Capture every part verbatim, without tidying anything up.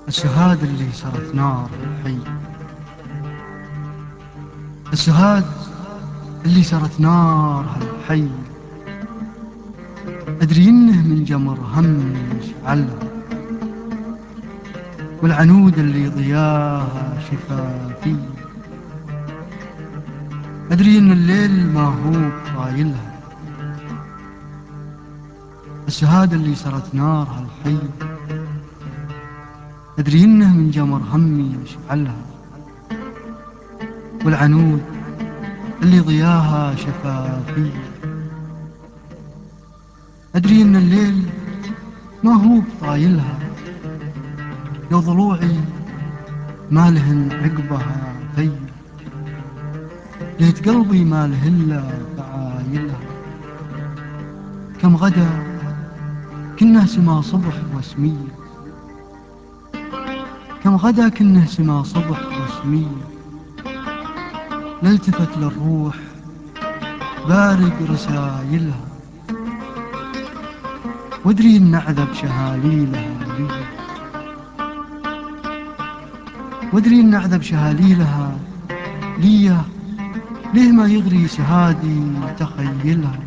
السهاد اللي صارت نار الحي. السهاد اللي صارت نار هالحي، أدري إنه من جمر همي يشعلها، والعنود اللي ضياها شفافي. أدري إن الليل ما هو طايلها. السهاد اللي صارت نار هالحي، أدري إنه من جمر همي يشعلها، والعنود اللي ضياها شفافي. أدري إن الليل ما هو بطايلها، لو ضلوعي ما لهن عقبها في، ليت قلبي ما له إلا فعايلها. كم غدا كنه سما صبح وسمية، كم غدا كنه سما صبح وسمية، لالتفت للروح بارق رسايلها، وادري ان اعذب شهاليلها لي، وادري ان اعذب شهاليلها ليه، ليه ما يغري سهادي تخيلها.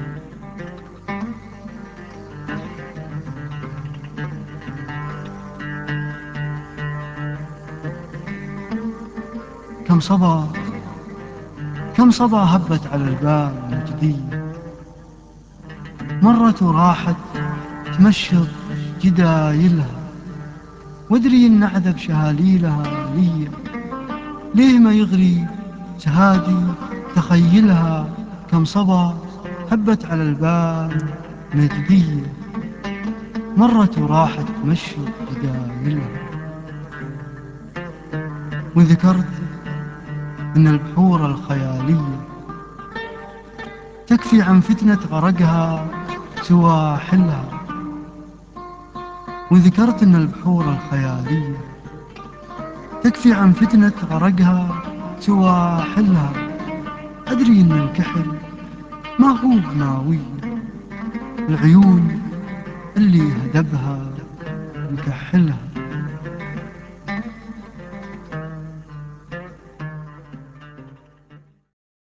كم صبا كم صبا هبت على البال نجدية، مرت وراحت تمشط جدايلها، وادري ان اعذب شهاليلها لي، ليه ما يغري سهادي تخيلها. كم صبا هبت على البال نجدية، مرت وراحت تمشط جدايلها، وذكرت ان البحور الخيالية تكفي عن فتنة غرقها سواحلها، وذكرت ان البحور الخيالية تكفي عن فتنة غرقها سواحلها. أدري إن الكحل ما هو بماوية، العيون اللي هدبها مكحلها.